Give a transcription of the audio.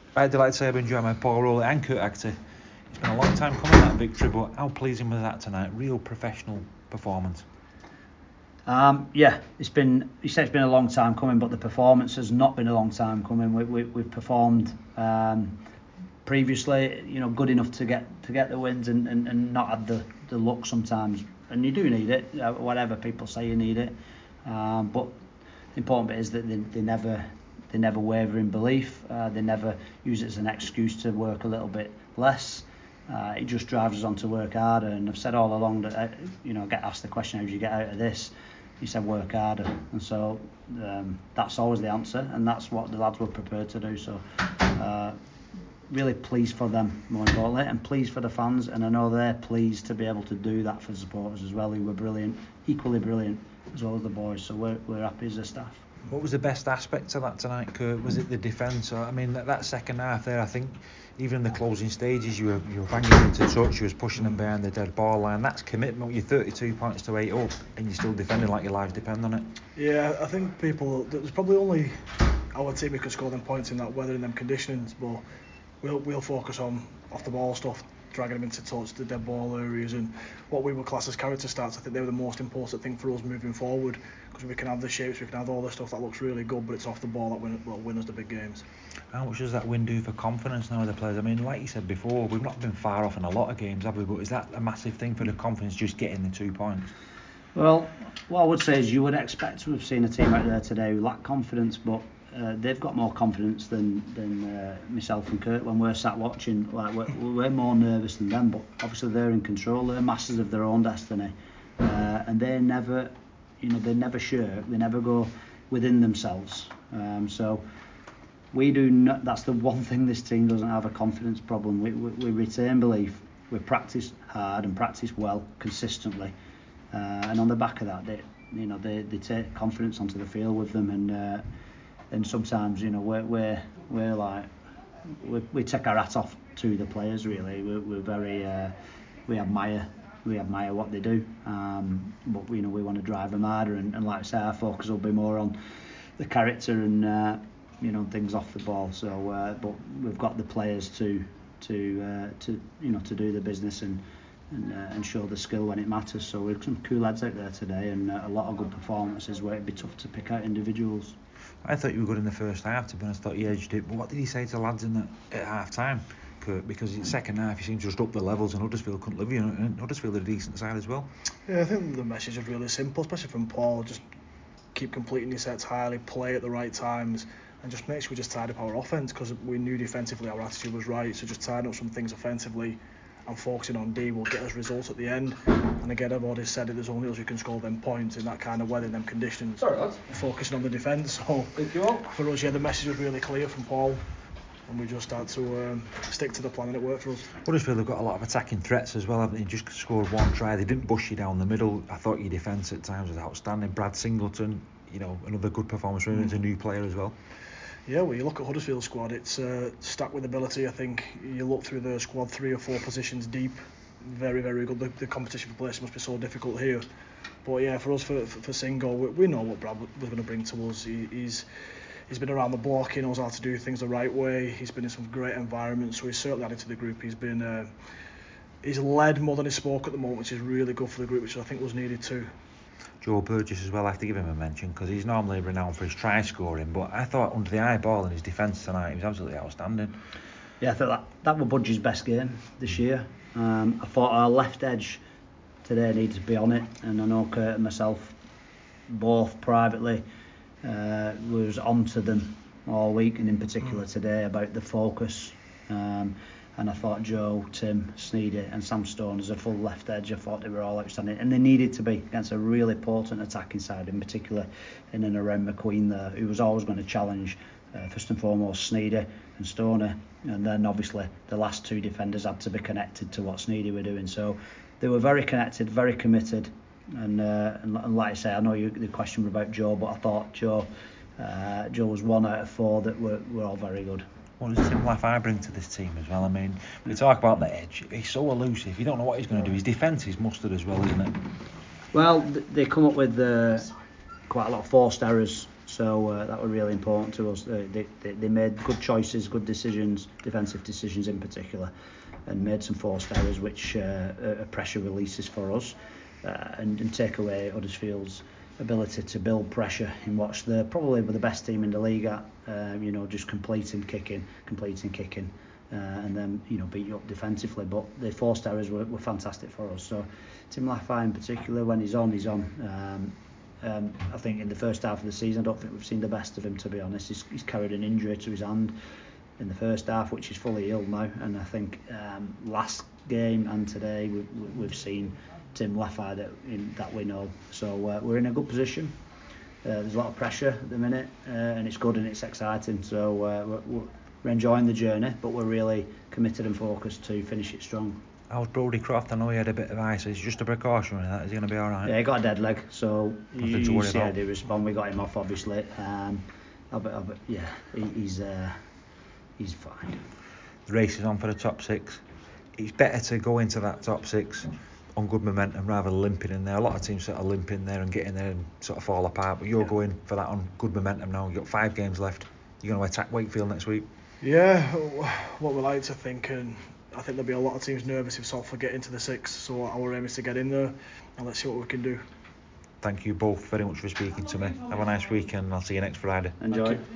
I'd like to say I've enjoyed my Paul Rowley and Kurt Haggerty. It's been a long time coming, that victory, but how pleasing was that tonight? Real professional performance. Yeah, you said it's been a long time coming, but the performance has not been a long time coming. We've performed previously, good enough to get the wins and not had the luck sometimes. And you do need it, whatever people say, you need it. But the important bit is that they never waver in belief. They never use it as an excuse to work a little bit less. It just drives us on to work harder. And I've said all along that I get asked the question, how do you get out of this? You said work harder, and so that's always the answer, and that's what the lads were prepared to do. So really pleased for them, more importantly, and pleased for the fans, and I know they're pleased to be able to do that for the supporters as well, who were brilliant, equally brilliant, as well as the boys. So we're happy as a staff. What was the best aspect of that tonight, Kurt? Was it the defence? I mean, that second half there, I think even in the closing stages, you were banging into touch, you was pushing them behind the dead ball line. That's commitment. You're 32 points to 8 up, and you're still defending like your lives depend on it. Yeah, I think there's probably only our team who could score them points in that weather and them conditions, but we'll focus on off the ball stuff, dragging them into touch, the dead ball areas, and what we would class as character stats. I think they were the most important thing for us moving forward, because we can have the shapes, we can have all the stuff that looks really good, but it's off the ball that win us the big games. How much does that win do for confidence now of the players? I mean, like you said before, we've not been far off in a lot of games, have we? But is that a massive thing for the confidence, just getting the 2 points? Well, what I would say is you would expect to have seen a team out there today who lack confidence, but they've got more confidence than myself and Kurt when we're sat watching. Like we're more nervous than them, but obviously they're in control. They're masters of their own destiny, and they never shirk. They never go within themselves. So we do not. That's the one thing this team doesn't have, a confidence problem. We retain belief. We practice hard and practice well consistently, and on the back of that, they take confidence onto the field with them, and sometimes we're like we take our hat off to the players. Really, we're very we admire what they do, but we want to drive them harder, and like I say, our focus will be more on the character and things off the ball. So but we've got the players to do the business and show the skill when it matters. So we've some cool lads out there today, and a lot of good performances where it'd be tough to pick out individuals. I thought you were good in the first half, to be honest. I thought you edged it, but what did he say to the lads at half time, Kurt? Because in the second half you seemed to just up the levels, and Huddersfield couldn't live you, and Huddersfield are a decent side as well. Yeah, I think the message is really simple, especially from Paul. Just keep completing your sets highly, play at the right times, and just make sure we just tied up our offence, because we knew defensively our attitude was right. So just tying up some things offensively and focusing on D will get us results at the end. And again, I've already said it, there's only us who can score them points in that kind of weather, in them conditions. Sorry, lads. Focusing on the defence. So thank you all. For us, the message was really clear from Paul, and we just had to stick to the plan, and it worked for us. Huddersfield have got a lot of attacking threats as well, haven't they? Just scored one try, they didn't bush you down the middle. I thought your defence at times was outstanding. Brad Singleton, another good performance from him as a new player as well. Yeah, well, you look at Huddersfield's squad, it's stacked with ability. I think you look through the squad 3 or 4 positions deep, very, very good. The competition for place must be so difficult here. But yeah, for us, for Singo, we know what Brad was going to bring to us. He's been around the block, he knows how to do things the right way, he's been in some great environments, so he's certainly added to the group. He's led more than he spoke at the moment, which is really good for the group, which I think was needed too. Joe Burgess as well, I have to give him a mention, because he's normally renowned for his try scoring, but I thought under the eye ball in his defence tonight he was absolutely outstanding. Yeah, I thought that was Budge's best game this year. I thought our left edge today needed to be on it, and I know Kurt and myself both privately was on to them all week, and in particular today, about the focus. And I thought Joe, Tim, Sneedy and Sam Stone as a full left edge, I thought they were all outstanding, and they needed to be against a really potent attacking side, in particular in and around McQueen there, who was always going to challenge first and foremost Sneedy and Stoner, and then obviously the last 2 defenders had to be connected to what Sneedy were doing. So they were very connected, very committed, and like I say, I know the question was about Joe, but I thought Joe was 1 out of 4 that were all very good. What does Tim Lafai bring to this team as well? I mean, we talk about the edge, he's so elusive, you don't know what he's going to do. His defence is mustard as well, isn't it? Well, they come up with quite a lot of forced errors So that was really important to us. They made good choices, good decisions, defensive decisions in particular, and made some forced errors which are pressure releases for us, and take away Huddersfield's ability to build pressure in what's probably the best team in the league at, just completing kicking, and then beat you up defensively. But the forced errors were fantastic for us. So Tim Lafayette in particular, when he's on. I think in the first half of the season, I don't think we've seen the best of him, to be honest. He's carried an injury to his hand in the first half, which is fully healed now, and I think last game and today we've seen Tim Lafayette that we know. So we're in a good position. There's a lot of pressure at the minute, and it's good and it's exciting. So we're enjoying the journey, but we're really committed and focused to finish it strong. How's Brodie Croft? I know he had a bit of ice. It's just a precaution with that. Is he going to be all right? Yeah, he got a dead leg, so nothing to worry see about. how they respond. We got him off, obviously. He's fine. The race is on for the top 6. It's better to go into that top 6 on good momentum rather than limping in there. A lot of teams sort of limp in there and get in there and sort of fall apart, but you're going for that on good momentum now. You've got 5 games left. You're going to attack Wakefield next week. Yeah, what we like to think, and I think there'll be a lot of teams nervous if Salford get into the 6, so our aim is to get in there, and let's see what we can do. Thank you both very much for speaking to me. Have a nice weekend, and I'll see you next Friday. Enjoy.